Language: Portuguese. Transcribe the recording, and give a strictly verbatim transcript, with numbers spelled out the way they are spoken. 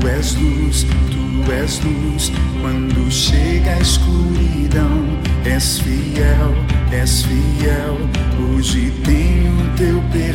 Tu és luz, Tu és luz, quando chega a escuridão. És fiel, és fiel, hoje tenho Teu perdão.